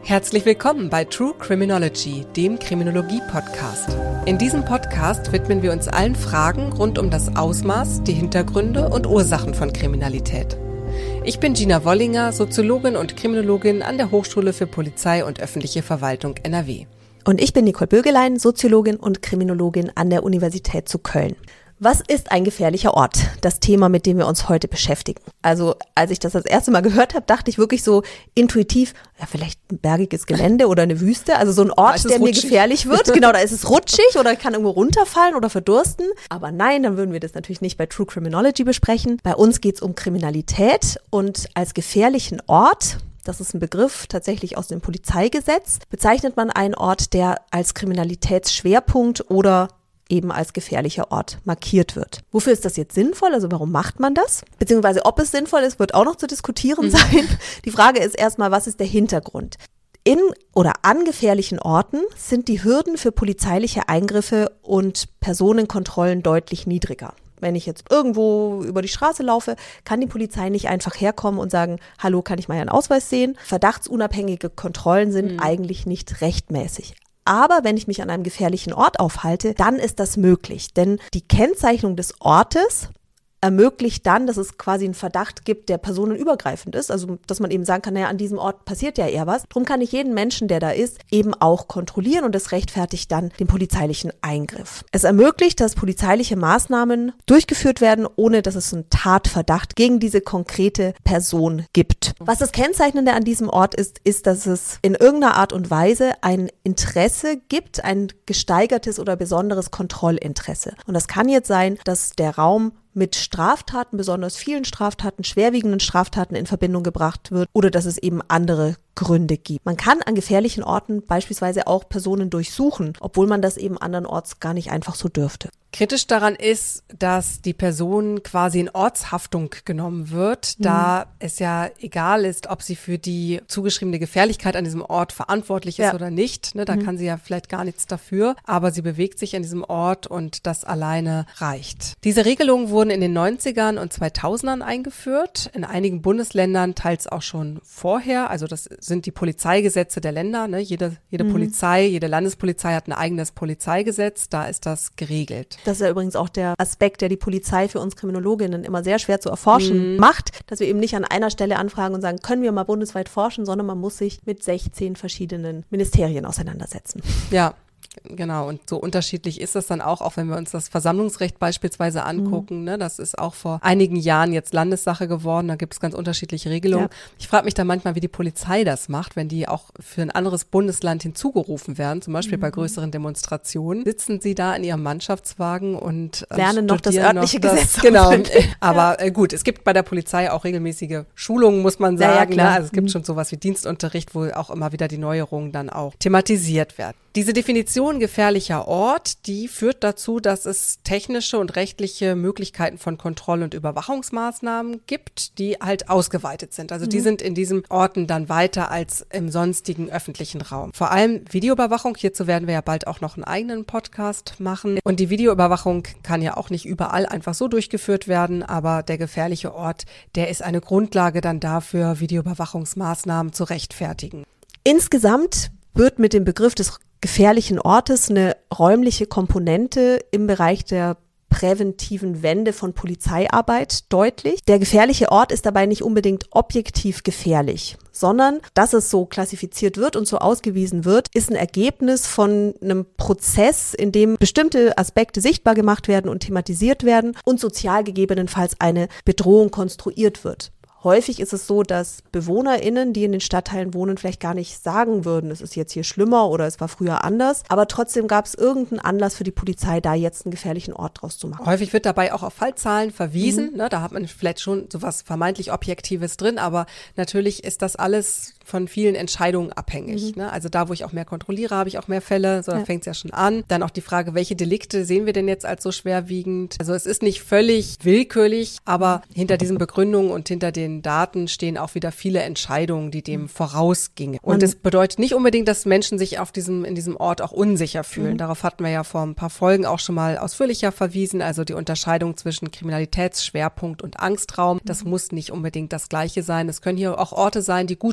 Herzlich willkommen bei True Criminology, dem Kriminologie-Podcast. In diesem Podcast widmen wir uns allen Fragen rund um das Ausmaß, die Hintergründe und Ursachen von Kriminalität. Ich bin Gina Wollinger, Soziologin und Kriminologin an der Hochschule für Polizei und öffentliche Verwaltung NRW. Und ich bin Nicole Bögelein, Soziologin und Kriminologin an der Universität zu Köln. Was ist ein gefährlicher Ort? Das Thema, mit dem wir uns heute beschäftigen. Also, als ich das erste Mal gehört habe, dachte ich wirklich so intuitiv, ja, vielleicht ein bergiges Gelände oder eine Wüste. Also so ein Ort, der mir gefährlich wird. Genau, da ist es rutschig oder ich kann irgendwo runterfallen oder verdursten. Aber nein, dann würden wir das natürlich nicht bei True Criminology besprechen. Bei uns geht es um Kriminalität und als gefährlichen Ort, das ist ein Begriff tatsächlich aus dem Polizeigesetz, bezeichnet man einen Ort, der als Kriminalitätsschwerpunkt oder eben als gefährlicher Ort markiert wird. Wofür ist das jetzt sinnvoll? Also warum macht man das? Beziehungsweise ob es sinnvoll ist, wird auch noch zu diskutieren sein. Die Frage ist erstmal, was ist der Hintergrund? In oder an gefährlichen Orten sind die Hürden für polizeiliche Eingriffe und Personenkontrollen deutlich niedriger. Wenn ich jetzt irgendwo über die Straße laufe, kann die Polizei nicht einfach herkommen und sagen, hallo, kann ich mal Ihren Ausweis sehen? Verdachtsunabhängige Kontrollen sind eigentlich nicht rechtmäßig. Aber wenn ich mich an einem gefährlichen Ort aufhalte, dann ist das möglich. Denn die Kennzeichnung des Ortes ermöglicht dann, dass es quasi einen Verdacht gibt, der personenübergreifend ist. Also, dass man eben sagen kann, naja, an diesem Ort passiert ja eher was. Darum kann ich jeden Menschen, der da ist, eben auch kontrollieren und das rechtfertigt dann den polizeilichen Eingriff. Es ermöglicht, dass polizeiliche Maßnahmen durchgeführt werden, ohne dass es einen Tatverdacht gegen diese konkrete Person gibt. Was das Kennzeichnende an diesem Ort ist, dass es in irgendeiner Art und Weise ein Interesse gibt, ein gesteigertes oder besonderes Kontrollinteresse. Und das kann jetzt sein, dass der Raum mit Straftaten, besonders vielen Straftaten, schwerwiegenden Straftaten in Verbindung gebracht wird oder dass es eben andere Gründe gibt. Man kann an gefährlichen Orten beispielsweise auch Personen durchsuchen, obwohl man das eben andernorts gar nicht einfach so dürfte. Kritisch daran ist, dass die Person quasi in Ortshaftung genommen wird, da es ja egal ist, ob sie für die zugeschriebene Gefährlichkeit an diesem Ort verantwortlich ist oder nicht. Ne, da kann sie ja vielleicht gar nichts dafür, aber sie bewegt sich an diesem Ort und das alleine reicht. Diese Regelungen wurden in den 90ern und 2000ern eingeführt, in einigen Bundesländern teils auch schon vorher, also das sind die Polizeigesetze der Länder. Ne? Jede Polizei, jede Landespolizei hat ein eigenes Polizeigesetz, da ist das geregelt. Das ist ja übrigens auch der Aspekt, der die Polizei für uns Kriminologinnen immer sehr schwer zu erforschen macht, dass wir eben nicht an einer Stelle anfragen und sagen, können wir mal bundesweit forschen, sondern man muss sich mit 16 verschiedenen Ministerien auseinandersetzen. Ja. Genau, und so unterschiedlich ist das dann auch wenn wir uns das Versammlungsrecht beispielsweise angucken, ne, das ist auch vor einigen Jahren jetzt Landessache geworden, da gibt es ganz unterschiedliche Regelungen. Ja. Ich frage mich dann manchmal, wie die Polizei das macht, wenn die auch für ein anderes Bundesland hinzugerufen werden, zum Beispiel bei größeren Demonstrationen, sitzen sie da in ihrem Mannschaftswagen und lernen noch das örtliche Gesetz. Genau, aber gut, es gibt bei der Polizei auch regelmäßige Schulungen, muss man sagen, klar. Ne? Also es gibt schon sowas wie Dienstunterricht, wo auch immer wieder die Neuerungen dann auch thematisiert werden. Diese Definition gefährlicher Ort, die führt dazu, dass es technische und rechtliche Möglichkeiten von Kontroll- und Überwachungsmaßnahmen gibt, die halt ausgeweitet sind. Also die sind in diesen Orten dann weiter als im sonstigen öffentlichen Raum. Vor allem Videoüberwachung, hierzu werden wir ja bald auch noch einen eigenen Podcast machen. Und die Videoüberwachung kann ja auch nicht überall einfach so durchgeführt werden, aber der gefährliche Ort, der ist eine Grundlage dann dafür, Videoüberwachungsmaßnahmen zu rechtfertigen. Insgesamt wird mit dem Begriff des gefährlichen Ortes eine räumliche Komponente im Bereich der präventiven Wende von Polizeiarbeit deutlich. Der gefährliche Ort ist dabei nicht unbedingt objektiv gefährlich, sondern dass es so klassifiziert wird und so ausgewiesen wird, ist ein Ergebnis von einem Prozess, in dem bestimmte Aspekte sichtbar gemacht werden und thematisiert werden und sozial gegebenenfalls eine Bedrohung konstruiert wird. Häufig ist es so, dass BewohnerInnen, die in den Stadtteilen wohnen, vielleicht gar nicht sagen würden, es ist jetzt hier schlimmer oder es war früher anders. Aber trotzdem gab es irgendeinen Anlass für die Polizei, da jetzt einen gefährlichen Ort draus zu machen. Häufig wird dabei auch auf Fallzahlen verwiesen. Ne, da hat man vielleicht schon sowas vermeintlich Objektives drin, aber natürlich ist das alles von vielen Entscheidungen abhängig. Ne? Also da, wo ich auch mehr kontrolliere, habe ich auch mehr Fälle. So, da fängt es ja schon an. Dann auch die Frage, welche Delikte sehen wir denn jetzt als so schwerwiegend? Also es ist nicht völlig willkürlich, aber hinter diesen Begründungen und hinter den Daten stehen auch wieder viele Entscheidungen, die dem vorausgingen. Und es bedeutet nicht unbedingt, dass Menschen sich in diesem Ort auch unsicher fühlen. Darauf hatten wir ja vor ein paar Folgen auch schon mal ausführlicher verwiesen. Also die Unterscheidung zwischen Kriminalitätsschwerpunkt und Angstraum, das muss nicht unbedingt das Gleiche sein. Es können hier auch Orte sein, die gut besucht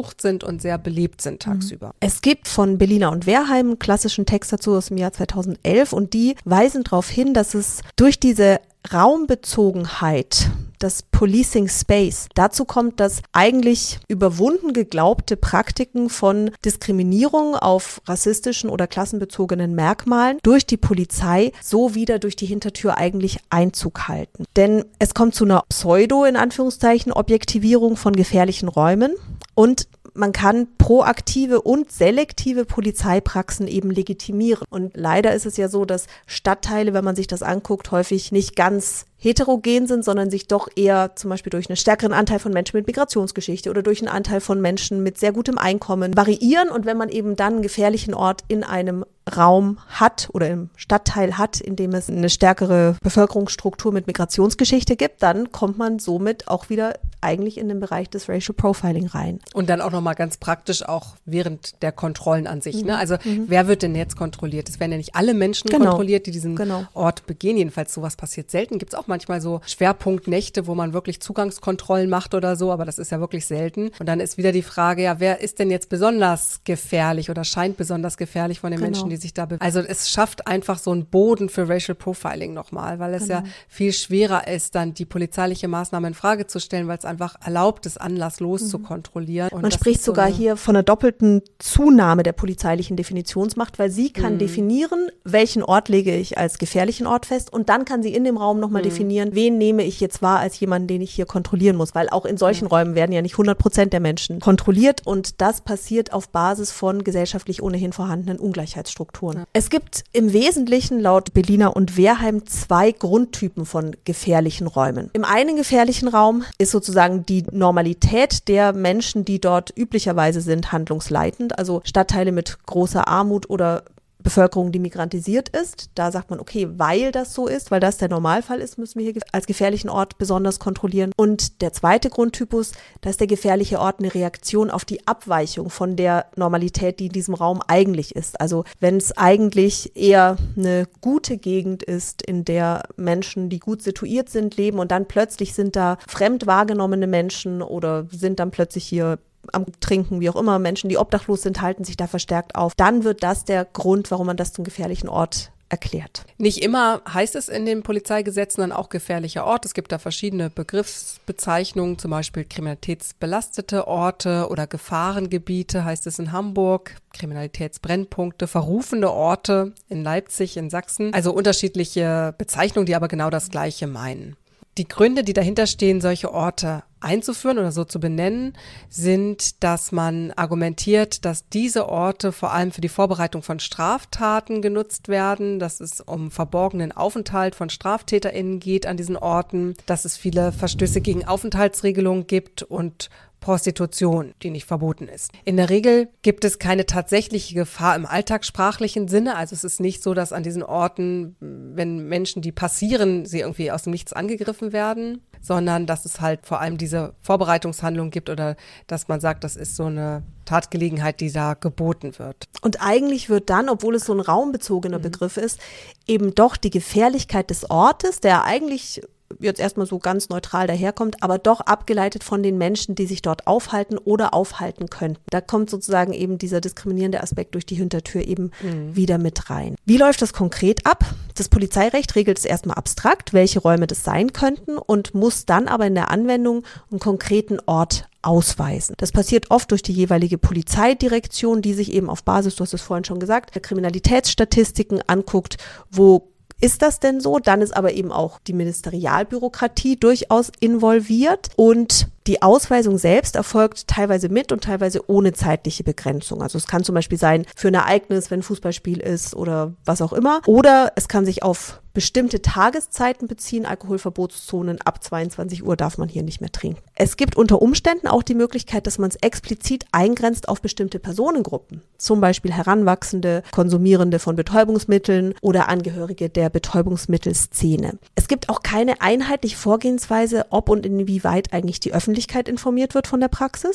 besucht sind und sehr beliebt sind tagsüber. Es gibt von Berliner und Wehrheim einen klassischen Text dazu aus dem Jahr 2011 und die weisen darauf hin, dass es durch diese Raumbezogenheit, das Policing Space, dazu kommt, dass eigentlich überwunden geglaubte Praktiken von Diskriminierung auf rassistischen oder klassenbezogenen Merkmalen durch die Polizei so wieder durch die Hintertür eigentlich Einzug halten. Denn es kommt zu einer Pseudo, in Anführungszeichen, Objektivierung von gefährlichen Räumen und man kann proaktive und selektive Polizeipraxen eben legitimieren. Und leider ist es ja so, dass Stadtteile, wenn man sich das anguckt, häufig nicht ganz heterogen sind, sondern sich doch eher zum Beispiel durch einen stärkeren Anteil von Menschen mit Migrationsgeschichte oder durch einen Anteil von Menschen mit sehr gutem Einkommen variieren. Und wenn man eben dann einen gefährlichen Ort in einem Raum hat oder im Stadtteil hat, in dem es eine stärkere Bevölkerungsstruktur mit Migrationsgeschichte gibt, dann kommt man somit auch wieder eigentlich in den Bereich des Racial Profiling rein. Und dann auch nochmal ganz praktisch auch während der Kontrollen an sich. Ne? Also wer wird denn jetzt kontrolliert? Es werden ja nicht alle Menschen kontrolliert, die diesen Ort begehen. Jedenfalls sowas passiert selten. Gibt es auch manchmal so Schwerpunktnächte, wo man wirklich Zugangskontrollen macht oder so, aber das ist ja wirklich selten. Und dann ist wieder die Frage, ja, wer ist denn jetzt besonders gefährlich oder scheint besonders gefährlich von den Menschen, die sich da bewegen? Also es schafft einfach so einen Boden für Racial Profiling nochmal, weil es ja viel schwerer ist, dann die polizeiliche Maßnahme in Frage zu stellen, weil es einfach erlaubt ist, anlasslos zu kontrollieren. Und man spricht sogar hier von einer doppelten Zunahme der polizeilichen Definitionsmacht, weil sie kann definieren, welchen Ort lege ich als gefährlichen Ort fest und dann kann sie in dem Raum nochmal definieren, wen nehme ich jetzt wahr als jemanden, den ich hier kontrollieren muss, weil auch in solchen Räumen werden ja nicht 100% der Menschen kontrolliert und das passiert auf Basis von gesellschaftlich ohnehin vorhandenen Ungleichheitsstrukturen. Ja. Es gibt im Wesentlichen laut Berliner und Wehrheim 2 Grundtypen von gefährlichen Räumen. Im einen gefährlichen Raum ist sozusagen die Normalität der Menschen, die dort üblicherweise sind, handlungsleitend, also Stadtteile mit großer Armut oder Bevölkerung, die migrantisiert ist. Da sagt man, okay, weil das so ist, weil das der Normalfall ist, müssen wir hier als gefährlichen Ort besonders kontrollieren. Und der zweite Grundtypus, da ist der gefährliche Ort eine Reaktion auf die Abweichung von der Normalität, die in diesem Raum eigentlich ist. Also wenn es eigentlich eher eine gute Gegend ist, in der Menschen, die gut situiert sind, leben und dann plötzlich sind da fremd wahrgenommene Menschen oder sind dann plötzlich hier am Trinken, wie auch immer, Menschen, die obdachlos sind, halten sich da verstärkt auf. Dann wird das der Grund, warum man das zum gefährlichen Ort erklärt. Nicht immer heißt es in den Polizeigesetzen dann auch gefährlicher Ort. Es gibt da verschiedene Begriffsbezeichnungen, zum Beispiel kriminalitätsbelastete Orte oder Gefahrengebiete heißt es in Hamburg, Kriminalitätsbrennpunkte, verrufene Orte in Leipzig, in Sachsen. Also unterschiedliche Bezeichnungen, die aber genau das Gleiche meinen. Die Gründe, die dahinter stehen, solche Orte einzuführen oder so zu benennen, sind, dass man argumentiert, dass diese Orte vor allem für die Vorbereitung von Straftaten genutzt werden, dass es um verborgenen Aufenthalt von StraftäterInnen geht an diesen Orten, dass es viele Verstöße gegen Aufenthaltsregelungen gibt und Prostitution, die nicht verboten ist. In der Regel gibt es keine tatsächliche Gefahr im alltagssprachlichen Sinne. Also es ist nicht so, dass an diesen Orten, wenn Menschen, die passieren, sie irgendwie aus dem Nichts angegriffen werden, sondern dass es halt vor allem diese Vorbereitungshandlung gibt oder dass man sagt, das ist so eine Tatgelegenheit, die da geboten wird. Und eigentlich wird dann, obwohl es so ein raumbezogener Begriff ist, eben doch die Gefährlichkeit des Ortes, der eigentlich jetzt erstmal so ganz neutral daherkommt, aber doch abgeleitet von den Menschen, die sich dort aufhalten oder aufhalten könnten. Da kommt sozusagen eben dieser diskriminierende Aspekt durch die Hintertür eben wieder mit rein. Wie läuft das konkret ab? Das Polizeirecht regelt es erstmal abstrakt, welche Räume das sein könnten und muss dann aber in der Anwendung einen konkreten Ort ausweisen. Das passiert oft durch die jeweilige Polizeidirektion, die sich eben auf Basis, du hast es vorhin schon gesagt, der Kriminalitätsstatistiken anguckt, wo ist das denn so? Dann ist aber eben auch die Ministerialbürokratie durchaus involviert und die Ausweisung selbst erfolgt teilweise mit und teilweise ohne zeitliche Begrenzung. Also es kann zum Beispiel sein für ein Ereignis, wenn ein Fußballspiel ist oder was auch immer. Oder es kann sich auf bestimmte Tageszeiten beziehen, Alkoholverbotszonen, ab 22 Uhr darf man hier nicht mehr trinken. Es gibt unter Umständen auch die Möglichkeit, dass man es explizit eingrenzt auf bestimmte Personengruppen, zum Beispiel Heranwachsende, Konsumierende von Betäubungsmitteln oder Angehörige der Betäubungsmittelszene. Es gibt auch keine einheitliche Vorgehensweise, ob und inwieweit eigentlich die Öffentlichkeit informiert wird von der Praxis.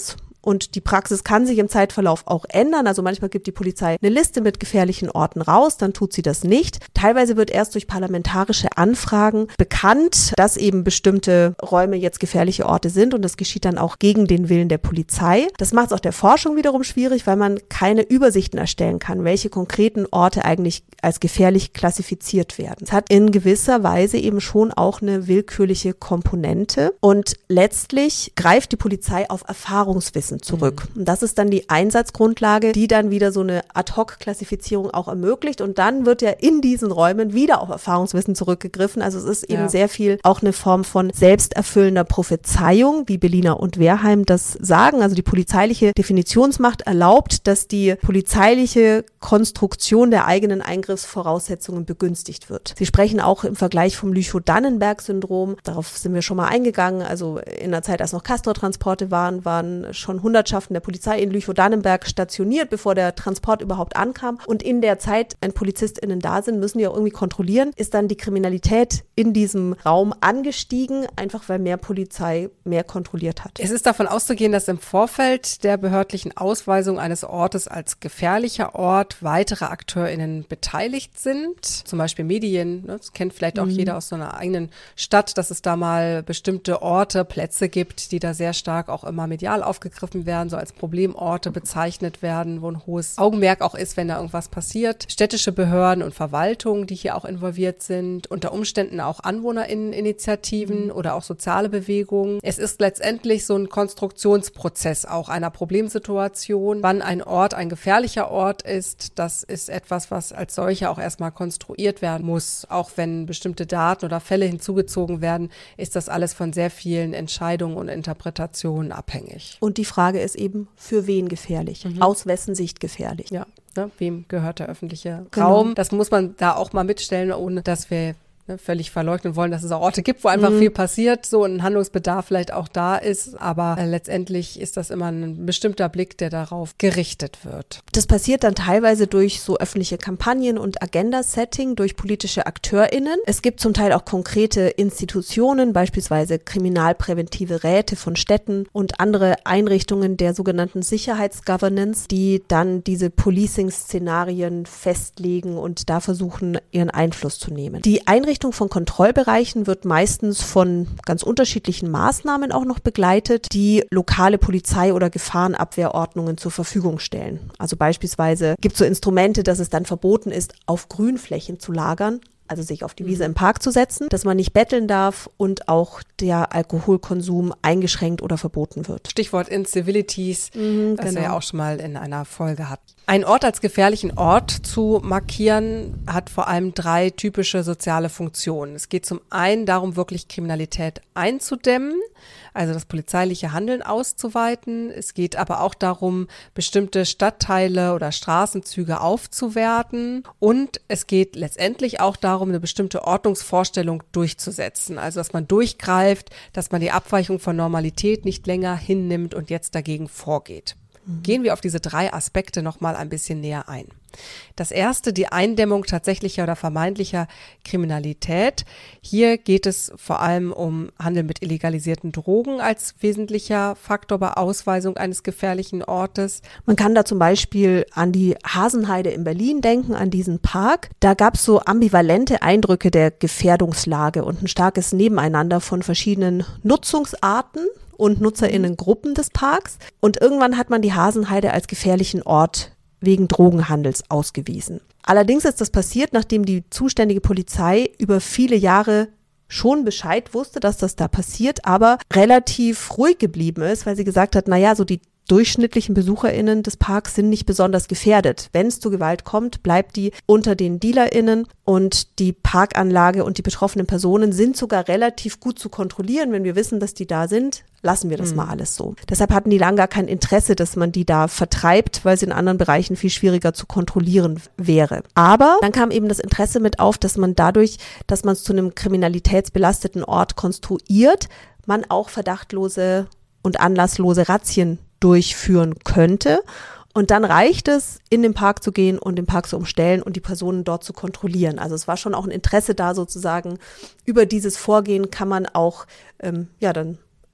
und die Praxis kann sich im Zeitverlauf auch ändern. Also manchmal gibt die Polizei eine Liste mit gefährlichen Orten raus, dann tut sie das nicht. Teilweise wird erst durch parlamentarische Anfragen bekannt, dass eben bestimmte Räume jetzt gefährliche Orte sind und das geschieht dann auch gegen den Willen der Polizei. Das macht es auch der Forschung wiederum schwierig, weil man keine Übersichten erstellen kann, welche konkreten Orte eigentlich als gefährlich klassifiziert werden. Es hat in gewisser Weise eben schon auch eine willkürliche Komponente und letztlich greift die Polizei auf Erfahrungswissen zurück. Und das ist dann die Einsatzgrundlage, die dann wieder so eine Ad-hoc-Klassifizierung auch ermöglicht und dann wird ja in diesen Räumen wieder auf Erfahrungswissen zurückgegriffen. Also es ist eben sehr viel auch eine Form von selbsterfüllender Prophezeiung, wie Berliner und Wehrheim das sagen. Also die polizeiliche Definitionsmacht erlaubt, dass die polizeiliche Konstruktion der eigenen Eingriffsvoraussetzungen begünstigt wird. Sie sprechen auch im Vergleich vom Lüchow-Dannenberg-Syndrom. Darauf sind wir schon mal eingegangen. Also in der Zeit, als noch Castor-Transporte waren schon Hundertschaften der Polizei in Lüchow-Dannenberg stationiert, bevor der Transport überhaupt ankam. Und in der Zeit, wenn PolizistInnen da sind, müssen die auch irgendwie kontrollieren, ist dann die Kriminalität in diesem Raum angestiegen, einfach weil mehr Polizei mehr kontrolliert hat. Es ist davon auszugehen, dass im Vorfeld der behördlichen Ausweisung eines Ortes als gefährlicher Ort weitere AkteurInnen beteiligt sind, zum Beispiel Medien. Das kennt vielleicht auch jeder aus so einer eigenen Stadt, dass es da mal bestimmte Orte, Plätze gibt, die da sehr stark auch immer medial aufgegriffen werden, so als Problemorte bezeichnet werden, wo ein hohes Augenmerk auch ist, wenn da irgendwas passiert. Städtische Behörden und Verwaltungen, die hier auch involviert sind, unter Umständen auch AnwohnerInneninitiativen oder auch soziale Bewegungen. Es ist letztendlich so ein Konstruktionsprozess auch einer Problemsituation. Wann ein Ort ein gefährlicher Ort ist, das ist etwas, was als solcher auch erstmal konstruiert werden muss. Auch wenn bestimmte Daten oder Fälle hinzugezogen werden, ist das alles von sehr vielen Entscheidungen und Interpretationen abhängig. Und die Frage ist eben, für wen gefährlich? Aus wessen Sicht gefährlich? Ja, ne, wem gehört der öffentliche Raum? Das muss man da auch mal mitstellen, ohne dass wir völlig verleugnen wollen, dass es auch Orte gibt, wo einfach viel passiert, so ein Handlungsbedarf vielleicht auch da ist, aber letztendlich ist das immer ein bestimmter Blick, der darauf gerichtet wird. Das passiert dann teilweise durch so öffentliche Kampagnen und Agenda-Setting, durch politische AkteurInnen. Es gibt zum Teil auch konkrete Institutionen, beispielsweise kriminalpräventive Räte von Städten und andere Einrichtungen der sogenannten Sicherheitsgovernance, die dann diese Policing-Szenarien festlegen und da versuchen, ihren Einfluss zu nehmen. Die Einrichtung von Kontrollbereichen wird meistens von ganz unterschiedlichen Maßnahmen auch noch begleitet, die lokale Polizei- oder Gefahrenabwehrordnungen zur Verfügung stellen. Also beispielsweise gibt es so Instrumente, dass es dann verboten ist, auf Grünflächen zu lagern, also sich auf die Wiese im Park zu setzen, dass man nicht betteln darf und auch der Alkoholkonsum eingeschränkt oder verboten wird. Stichwort Incivilities, das wir ja auch schon mal in einer Folge hatten. Ein Ort als gefährlichen Ort zu markieren, hat vor allem 3 typische soziale Funktionen. Es geht zum einen darum, wirklich Kriminalität einzudämmen, also das polizeiliche Handeln auszuweiten. Es geht aber auch darum, bestimmte Stadtteile oder Straßenzüge aufzuwerten. Und es geht letztendlich auch darum, eine bestimmte Ordnungsvorstellung durchzusetzen. Also dass man durchgreift, dass man die Abweichung von Normalität nicht länger hinnimmt und jetzt dagegen vorgeht. Gehen wir auf diese 3 Aspekte nochmal ein bisschen näher ein. Das erste, die Eindämmung tatsächlicher oder vermeintlicher Kriminalität. Hier geht es vor allem um Handel mit illegalisierten Drogen als wesentlicher Faktor bei Ausweisung eines gefährlichen Ortes. Man kann da zum Beispiel an die Hasenheide in Berlin denken, an diesen Park. Da gab es so ambivalente Eindrücke der Gefährdungslage und ein starkes Nebeneinander von verschiedenen Nutzungsarten und NutzerInnen-Gruppen des Parks. Und irgendwann hat man die Hasenheide als gefährlichen Ort wegen Drogenhandels ausgewiesen. Allerdings ist das passiert, nachdem die zuständige Polizei über viele Jahre schon Bescheid wusste, dass das da passiert, aber relativ ruhig geblieben ist, weil sie gesagt hat, naja, so die durchschnittlichen BesucherInnen des Parks sind nicht besonders gefährdet. Wenn es zu Gewalt kommt, bleibt die unter den DealerInnen und die Parkanlage und die betroffenen Personen sind sogar relativ gut zu kontrollieren. Wenn wir wissen, dass die da sind, lassen wir das mal alles so. Deshalb hatten die lang gar kein Interesse, dass man die da vertreibt, weil es in anderen Bereichen viel schwieriger zu kontrollieren wäre. Aber dann kam eben das Interesse mit auf, dass man dadurch, dass man es zu einem kriminalitätsbelasteten Ort konstruiert, man auch verdachtlose und anlasslose Razzien durchführen könnte. Und dann reicht es, in den Park zu gehen und den Park zu umstellen und die Personen dort zu kontrollieren. Also es war schon auch ein Interesse da sozusagen. Über dieses Vorgehen kann man auch dann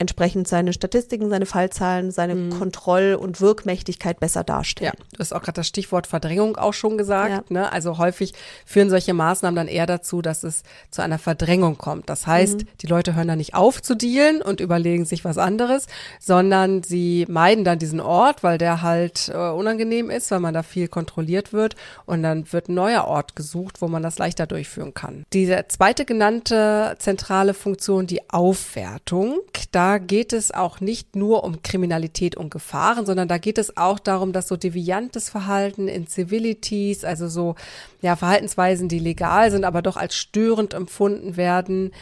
entsprechend seine Statistiken, seine Fallzahlen, seine Kontroll- und Wirkmächtigkeit besser darstellen. Ja, du hast auch gerade das Stichwort Verdrängung auch schon gesagt. Ne? Also häufig führen solche Maßnahmen dann eher dazu, dass es zu einer Verdrängung kommt. Das heißt, die Leute hören da nicht auf zu dealen und überlegen sich was anderes, sondern sie meiden dann diesen Ort, weil der halt unangenehm ist, weil man da viel kontrolliert wird, und dann wird ein neuer Ort gesucht, wo man das leichter durchführen kann. Diese zweite genannte zentrale Funktion, die Aufwertung, da geht es auch nicht nur um Kriminalität und Gefahren, sondern da geht es auch darum, dass so deviantes Verhalten, Incivilities, also so Verhaltensweisen, die legal sind, aber doch als störend empfunden werden,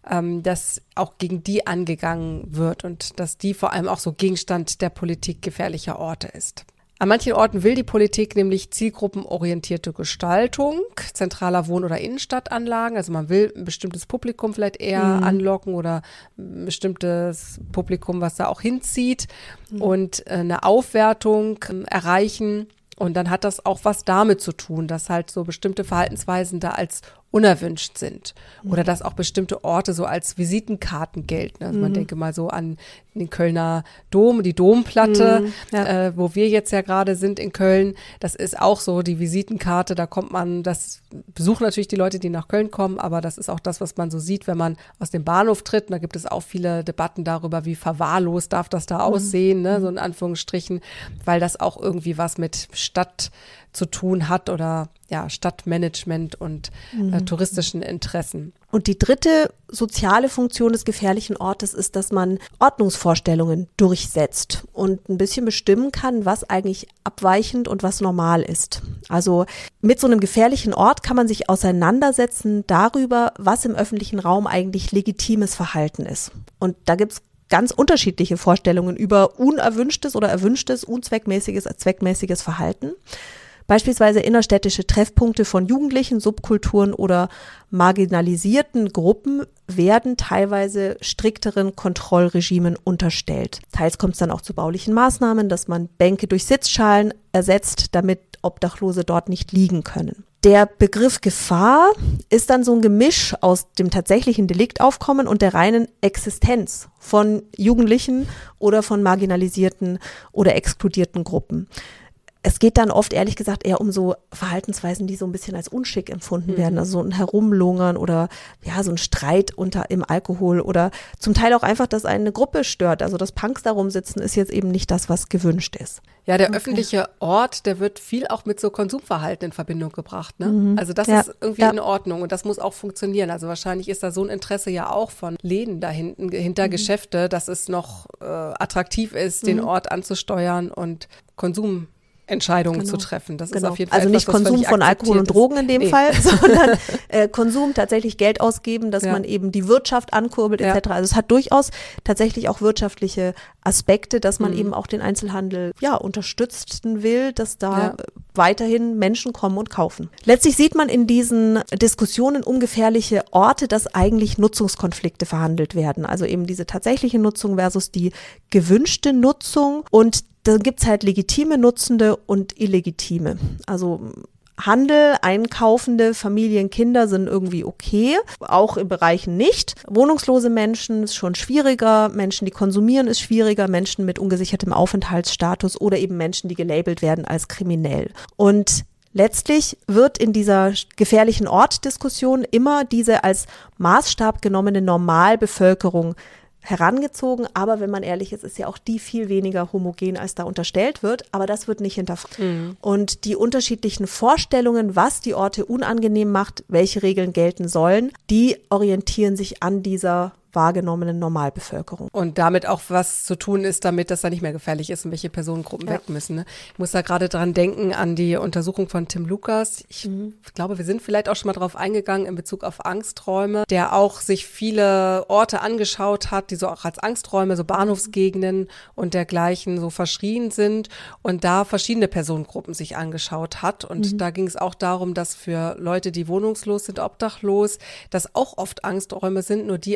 dass auch gegen die angegangen wird und dass die vor allem auch so Gegenstand der Politik gefährlicher Orte ist. An manchen Orten will die Politik nämlich zielgruppenorientierte Gestaltung zentraler Wohn- oder Innenstadtanlagen. Also man will ein bestimmtes Publikum vielleicht eher anlocken oder ein bestimmtes Publikum, was da auch hinzieht, und eine Aufwertung erreichen. Und dann hat das auch was damit zu tun, dass halt so bestimmte Verhaltensweisen da als unerwünscht sind oder dass auch bestimmte Orte so als Visitenkarten gelten. Also man denke mal so an den Kölner Dom, die Domplatte, wo wir jetzt ja gerade sind in Köln. Das ist auch so die Visitenkarte, da kommt man, das besuchen natürlich die Leute, die nach Köln kommen, aber das ist auch das, was man so sieht, wenn man aus dem Bahnhof tritt. Und da gibt es auch viele Debatten darüber, wie verwahrlost darf das da aussehen, ne? So in Anführungsstrichen, weil das auch irgendwie was mit Stadt zu tun hat oder Stadtmanagement und touristischen Interessen. Und die dritte soziale Funktion des gefährlichen Ortes ist, dass man Ordnungsvorstellungen durchsetzt und ein bisschen bestimmen kann, was eigentlich abweichend und was normal ist. Also mit so einem gefährlichen Ort kann man sich auseinandersetzen darüber, was im öffentlichen Raum eigentlich legitimes Verhalten ist. Und da gibt's ganz unterschiedliche Vorstellungen über unerwünschtes oder erwünschtes, unzweckmäßiges, zweckmäßiges Verhalten. Beispielsweise innerstädtische Treffpunkte von Jugendlichen, Subkulturen oder marginalisierten Gruppen werden teilweise strikteren Kontrollregimen unterstellt. Teils kommt es dann auch zu baulichen Maßnahmen, dass man Bänke durch Sitzschalen ersetzt, damit Obdachlose dort nicht liegen können. Der Begriff Gefahr ist dann so ein Gemisch aus dem tatsächlichen Deliktaufkommen und der reinen Existenz von Jugendlichen oder von marginalisierten oder exkludierten Gruppen. Es geht dann oft, ehrlich gesagt, eher um so Verhaltensweisen, die so ein bisschen als unschick empfunden werden. Also so ein Herumlungern oder so ein Streit im Alkohol oder zum Teil auch einfach, dass eine Gruppe stört. Also das Punks da rumsitzen ist jetzt eben nicht das, was gewünscht ist. Ja, der öffentliche Ort, der wird viel auch mit so Konsumverhalten in Verbindung gebracht. Ne? Also das ist irgendwie in Ordnung und das muss auch funktionieren. Also wahrscheinlich ist da so ein Interesse ja auch von Läden da hinten, hinter Geschäfte, dass es noch attraktiv ist, den Ort anzusteuern und Konsumentscheidungen zu treffen. Das ist auf jeden Fall also etwas, nicht Konsum von Alkohol und Drogen in dem Fall, sondern Konsum, tatsächlich Geld ausgeben, dass man eben die Wirtschaft ankurbelt etc. Also es hat durchaus tatsächlich auch wirtschaftliche Aspekte, dass man eben auch den Einzelhandel unterstützen will, dass da weiterhin Menschen kommen und kaufen. Letztlich sieht man in diesen Diskussionen um gefährliche Orte, dass eigentlich Nutzungskonflikte verhandelt werden. Also eben diese tatsächliche Nutzung versus die gewünschte Nutzung, und da gibt's halt legitime Nutzende und illegitime. Also Handel, Einkaufende, Familien, Kinder sind irgendwie okay, auch in Bereichen nicht. Wohnungslose Menschen ist schon schwieriger, Menschen, die konsumieren, ist schwieriger, Menschen mit ungesichertem Aufenthaltsstatus oder eben Menschen, die gelabelt werden als kriminell. Und letztlich wird in dieser gefährlichen Ortdiskussion immer diese als Maßstab genommene Normalbevölkerung herangezogen, aber wenn man ehrlich ist ja auch die viel weniger homogen, als da unterstellt wird, aber das wird nicht hinterfragt. Und die unterschiedlichen Vorstellungen, was die Orte unangenehm macht, welche Regeln gelten sollen, die orientieren sich an dieser wahrgenommenen Normalbevölkerung. Und damit auch was zu tun ist, damit das da nicht mehr gefährlich ist und welche Personengruppen weg müssen. Ne? Ich muss da gerade dran denken an die Untersuchung von Tim Lukas. Ich glaube, wir sind vielleicht auch schon mal drauf eingegangen in Bezug auf Angsträume, der auch sich viele Orte angeschaut hat, die so auch als Angsträume, so Bahnhofsgegenden und dergleichen so verschrien sind und da verschiedene Personengruppen sich angeschaut hat. Und da ging es auch darum, dass für Leute, die wohnungslos sind, obdachlos, das auch oft Angsträume sind, nur die auch real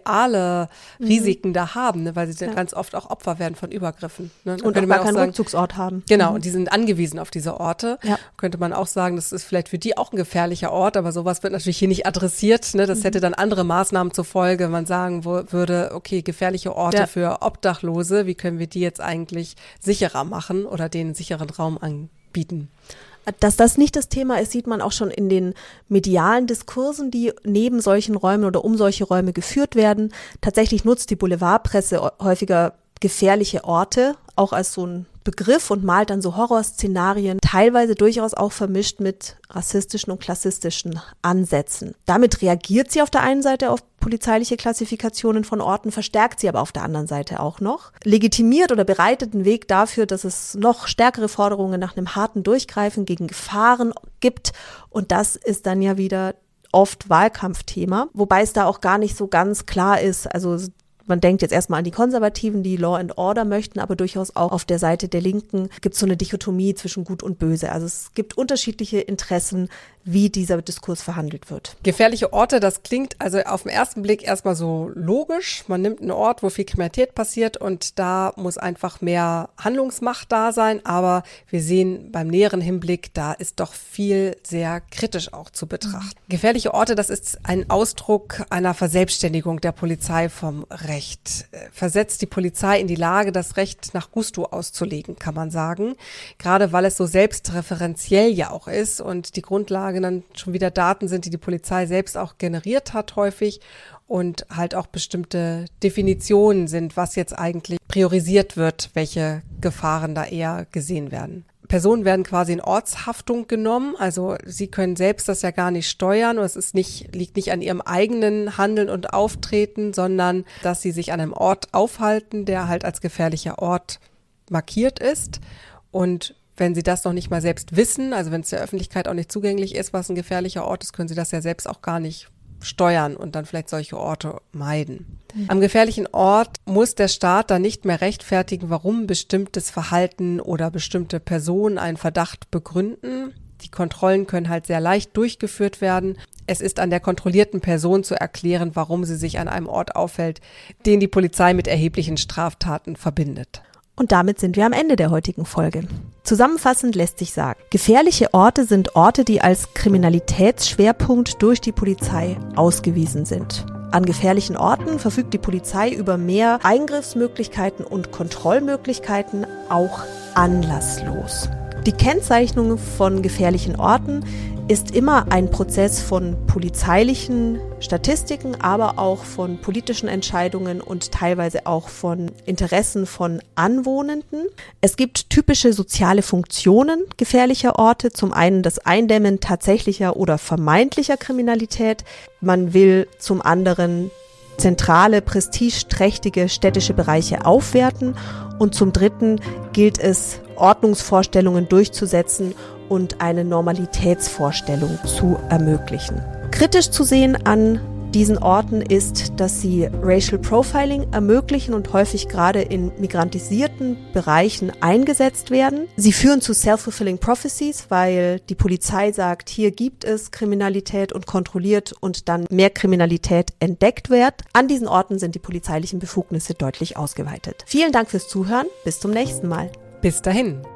reale Risiken da haben, ne, weil sie ganz oft auch Opfer werden von Übergriffen. Ne? Und auch gar keinen Rückzugsort haben. Genau, und die sind angewiesen auf diese Orte. Ja. Könnte man auch sagen, das ist vielleicht für die auch ein gefährlicher Ort, aber sowas wird natürlich hier nicht adressiert. Ne? Das hätte dann andere Maßnahmen zur Folge, wenn man sagen würde, okay, gefährliche Orte für Obdachlose, wie können wir die jetzt eigentlich sicherer machen oder denen einen sicheren Raum anbieten? Dass das nicht das Thema ist, sieht man auch schon in den medialen Diskursen, die neben solchen Räumen oder um solche Räume geführt werden. Tatsächlich nutzt die Boulevardpresse häufiger gefährliche Orte, auch als so ein Begriff und malt dann so Horrorszenarien, teilweise durchaus auch vermischt mit rassistischen und klassistischen Ansätzen. Damit reagiert sie auf der einen Seite auf polizeiliche Klassifikationen von Orten, verstärkt sie aber auf der anderen Seite auch noch, legitimiert oder bereitet den Weg dafür, dass es noch stärkere Forderungen nach einem harten Durchgreifen gegen Gefahren gibt, und das ist dann ja wieder oft Wahlkampfthema, wobei es da auch gar nicht so ganz klar ist, also man denkt jetzt erstmal an die Konservativen, die Law and Order möchten, aber durchaus auch auf der Seite der Linken gibt es so eine Dichotomie zwischen Gut und Böse. Also es gibt unterschiedliche Interessen, wie dieser Diskurs verhandelt wird. Gefährliche Orte, das klingt also auf den ersten Blick erstmal so logisch. Man nimmt einen Ort, wo viel Kriminalität passiert und da muss einfach mehr Handlungsmacht da sein. Aber wir sehen beim näheren Hinblick, da ist doch viel sehr kritisch auch zu betrachten. Gefährliche Orte, das ist ein Ausdruck einer Verselbstständigung der Polizei vom Recht. Versetzt die Polizei in die Lage, das Recht nach Gusto auszulegen, kann man sagen. Gerade weil es so selbstreferenziell ja auch ist und die Grundlage dann schon wieder Daten sind, die die Polizei selbst auch generiert hat häufig und halt auch bestimmte Definitionen sind, was jetzt eigentlich priorisiert wird, welche Gefahren da eher gesehen werden. Personen werden quasi in Ortshaftung genommen, also sie können selbst das ja gar nicht steuern und es ist liegt nicht an ihrem eigenen Handeln und Auftreten, sondern dass sie sich an einem Ort aufhalten, der halt als gefährlicher Ort markiert ist, und wenn sie das noch nicht mal selbst wissen, also wenn es der Öffentlichkeit auch nicht zugänglich ist, was ein gefährlicher Ort ist, können sie das ja selbst auch gar nicht steuern und dann vielleicht solche Orte meiden. Am gefährlichen Ort muss der Staat dann nicht mehr rechtfertigen, warum bestimmtes Verhalten oder bestimmte Personen einen Verdacht begründen. Die Kontrollen können halt sehr leicht durchgeführt werden. Es ist an der kontrollierten Person zu erklären, warum sie sich an einem Ort aufhält, den die Polizei mit erheblichen Straftaten verbindet. Und damit sind wir am Ende der heutigen Folge. Zusammenfassend lässt sich sagen, gefährliche Orte sind Orte, die als Kriminalitätsschwerpunkt durch die Polizei ausgewiesen sind. An gefährlichen Orten verfügt die Polizei über mehr Eingriffsmöglichkeiten und Kontrollmöglichkeiten, auch anlasslos. Die Kennzeichnung von gefährlichen Orten ist immer ein Prozess von polizeilichen Statistiken, aber auch von politischen Entscheidungen und teilweise auch von Interessen von Anwohnenden. Es gibt typische soziale Funktionen gefährlicher Orte. Zum einen das Eindämmen tatsächlicher oder vermeintlicher Kriminalität. Man will zum anderen zentrale, prestigeträchtige städtische Bereiche aufwerten. Und zum dritten gilt es, Ordnungsvorstellungen durchzusetzen und eine Normalitätsvorstellung zu ermöglichen. Kritisch zu sehen an diesen Orten ist, dass sie Racial Profiling ermöglichen und häufig gerade in migrantisierten Bereichen eingesetzt werden. Sie führen zu Self-Fulfilling Prophecies, weil die Polizei sagt, hier gibt es Kriminalität und kontrolliert und dann mehr Kriminalität entdeckt wird. An diesen Orten sind die polizeilichen Befugnisse deutlich ausgeweitet. Vielen Dank fürs Zuhören. Bis zum nächsten Mal. Bis dahin.